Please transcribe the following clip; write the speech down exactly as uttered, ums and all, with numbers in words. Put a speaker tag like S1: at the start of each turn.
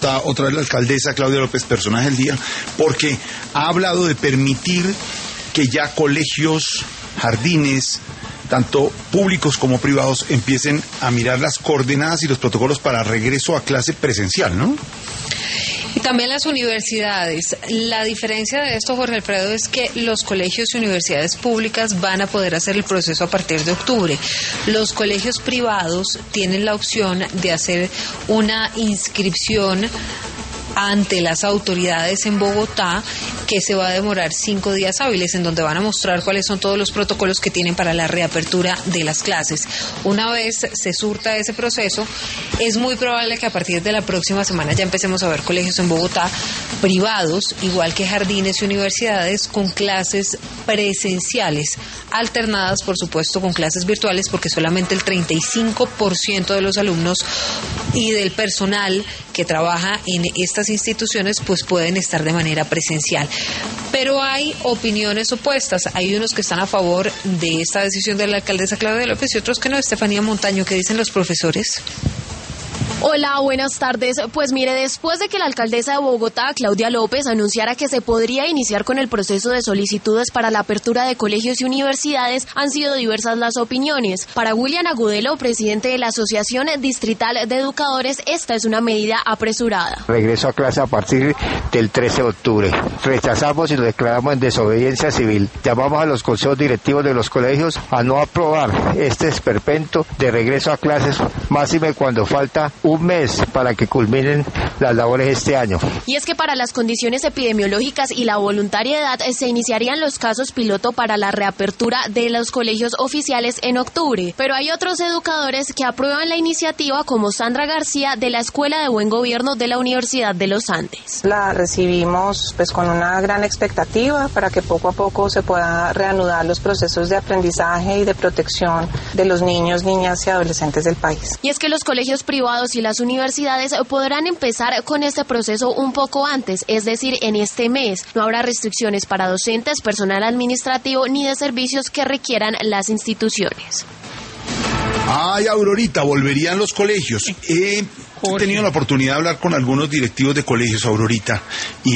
S1: Está otra vez la alcaldesa Claudia López, personaje del día, porque ha hablado de permitir que ya colegios, jardines, tanto públicos como privados, empiecen a mirar las coordenadas y los protocolos para regreso a clase presencial, ¿no?
S2: Y también las universidades. La diferencia de esto, Jorge Alfredo, es que los colegios y universidades públicas van a poder hacer el proceso a partir de octubre. Los colegios privados tienen la opción de hacer una inscripción ante las autoridades en Bogotá, que se va a demorar cinco días hábiles, en donde van a mostrar cuáles son todos los protocolos que tienen para la reapertura de las clases. Una vez se surta ese proceso, es muy probable que a partir de la próxima semana ya empecemos a ver colegios en Bogotá privados, igual que jardines y universidades, con clases presenciales, alternadas, por supuesto, con clases virtuales, porque solamente el treinta y cinco por ciento de los alumnos y del personal que trabaja en estas instituciones pues pueden estar de manera presencial. Pero hay opiniones opuestas. Hay unos que están a favor de esta decisión de la alcaldesa Claudia López y otros que no. Estefanía Montaño, ¿qué dicen los profesores?
S3: Hola, buenas tardes. Pues mire, después de que la alcaldesa de Bogotá, Claudia López, anunciara que se podría iniciar con el proceso de solicitudes para la apertura de colegios y universidades, han sido diversas las opiniones. Para William Agudelo, presidente de la Asociación Distrital de Educadores, esta es una medida apresurada.
S4: Regreso a clase a partir del trece de octubre. Rechazamos y lo declaramos en desobediencia civil. Llamamos a los consejos directivos de los colegios a no aprobar este esperpento de regreso a clases, máxime cuando falta un mes para que culminen las labores este año.
S3: Y es que para las condiciones epidemiológicas y la voluntariedad se iniciarían los casos piloto para la reapertura de los colegios oficiales en octubre. Pero hay otros educadores que aprueban la iniciativa, como Sandra García, de la Escuela de Buen Gobierno de la Universidad de los Andes.
S5: La recibimos pues con una gran expectativa para que poco a poco se pueda reanudar los procesos de aprendizaje y de protección de los niños, niñas y adolescentes del país.
S3: Y es que los colegios privados y las universidades podrán empezar con este proceso un poco antes, es decir, en este mes. No habrá restricciones para docentes, personal administrativo ni de servicios que requieran las instituciones.
S1: Ay, Aurorita, volverían los colegios. He tenido la oportunidad de hablar con algunos directivos de colegios, Aurorita, y